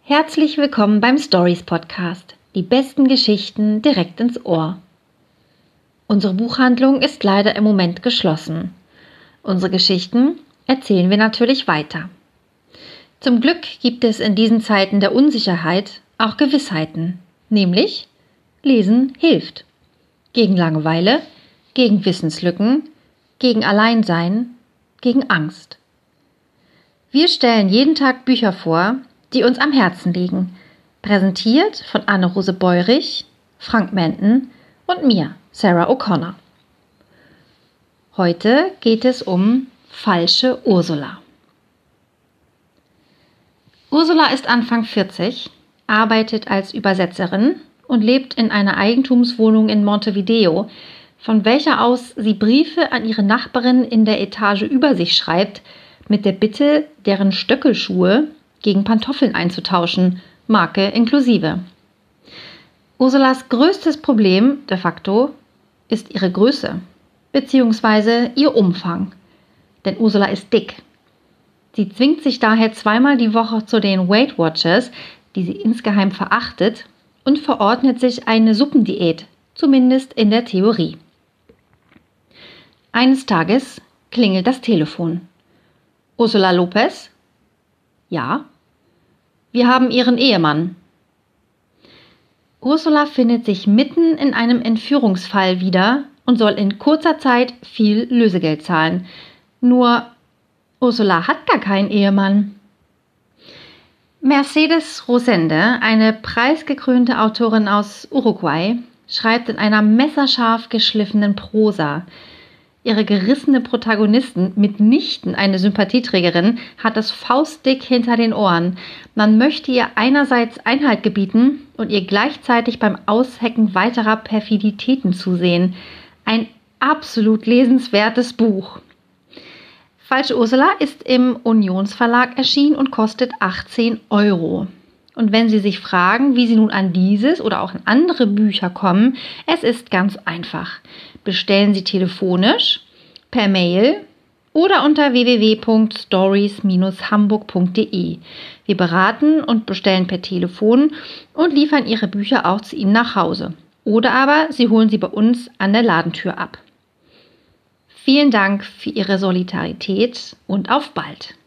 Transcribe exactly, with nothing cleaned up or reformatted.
Herzlich willkommen beim Stories Podcast. Die besten Geschichten direkt ins Ohr. Unsere Buchhandlung ist leider im Moment geschlossen. Unsere Geschichten erzählen wir natürlich weiter. Zum Glück gibt es in diesen Zeiten der Unsicherheit auch Gewissheiten, nämlich Lesen hilft. Gegen Langeweile, gegen Wissenslücken, gegen Alleinsein, gegen Angst. Wir stellen jeden Tag Bücher vor, die uns am Herzen liegen. Präsentiert von Anne-Rose Beurich, Frank Menten und mir, Sarah O'Connor. Heute geht es um Falsche Ursula. Ursula ist Anfang vierzig, arbeitet als Übersetzerin und lebt in einer Eigentumswohnung in Montevideo, von welcher aus sie Briefe an ihre Nachbarin in der Etage über sich schreibt, mit der Bitte, deren Stöckelschuhe gegen Pantoffeln einzutauschen, Marke inklusive. Ursulas größtes Problem, de facto, ist ihre Größe, beziehungsweise ihr Umfang. Denn Ursula ist dick. Sie zwingt sich daher zweimal die Woche zu den Weight Watchers, die sie insgeheim verachtet, und verordnet sich eine Suppendiät, zumindest in der Theorie. Eines Tages klingelt das Telefon. Ursula Lopez? Ja. Wir haben Ihren Ehemann. Ursula findet sich mitten in einem Entführungsfall wieder und soll in kurzer Zeit viel Lösegeld zahlen. Nur Ursula hat gar keinen Ehemann. Mercedes Rosende, eine preisgekrönte Autorin aus Uruguay, schreibt in einer messerscharf geschliffenen Prosa. Ihre gerissene Protagonistin, mitnichten eine Sympathieträgerin, hat es faustdick hinter den Ohren. Man möchte ihr einerseits Einhalt gebieten und ihr gleichzeitig beim Aushecken weiterer Perfiditäten zusehen. Ein absolut lesenswertes Buch. Falsche Ursula ist im Unionsverlag erschienen und kostet achtzehn Euro. Und wenn Sie sich fragen, wie Sie nun an dieses oder auch an andere Bücher kommen, es ist ganz einfach. Bestellen Sie telefonisch, per Mail oder unter w w w punkt stories Bindestrich hamburg punkt d e. Wir beraten und bestellen per Telefon und liefern Ihre Bücher auch zu Ihnen nach Hause. Oder aber Sie holen sie bei uns an der Ladentür ab. Vielen Dank für Ihre Solidarität und auf bald!